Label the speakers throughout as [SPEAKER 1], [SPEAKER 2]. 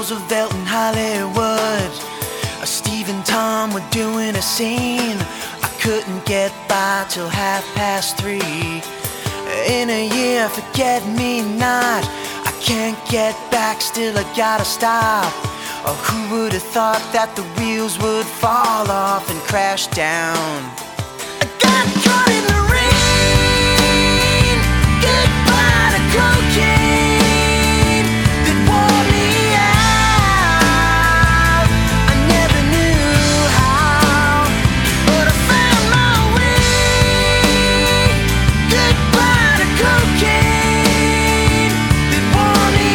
[SPEAKER 1] Roosevelt in Hollywood. Steve and Tom were doing a scene. I couldn't get by till 3:30. In a year, forget me not. I can't get back, still I gotta stop. Oh, who would have thought that the wheels would fall off and crash down? I got caught in the rain. Goodbye to cocaine that wore me out. I never knew how, but I found my way. Goodbye to cocaine that wore me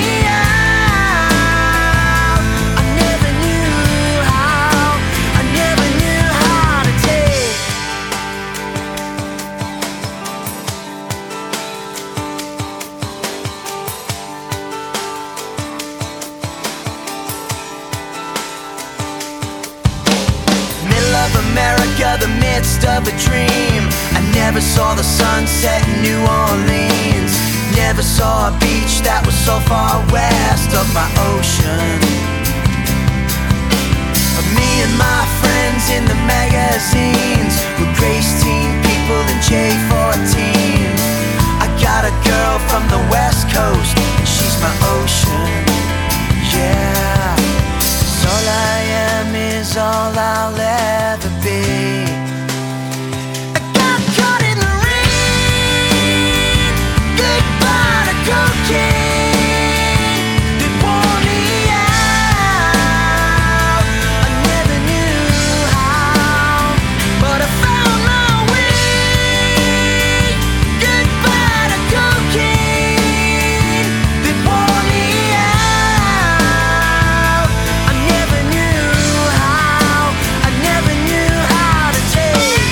[SPEAKER 1] out. I never knew how. I never knew how to take. Middle of America, the midst of a dream. I never saw the sunset in New Orleans. Never saw a beach that was so far west of my ocean. Me and my friends in the magazines were Grace Teen people in J14. I got a girl from the West Coast, and she's my ocean. Yeah, 'cause all I am is all I'll ever be. I got caught in the rain. Goodbye to cocaine that wore me out. I never knew how, but I found my way. Goodbye to cocaine that wore me out. I never knew how. I never knew how to take.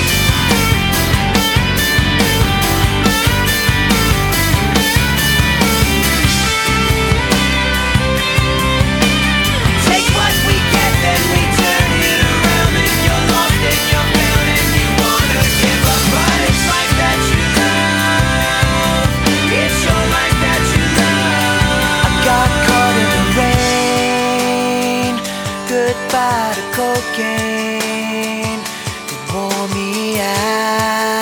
[SPEAKER 1] Take what we get, then we turn it around. If you're lost and you're found and you wanna give up, but it's like that you love. It's your life that you love. I got caught in the rain. Goodbye to cocaine that wore me out.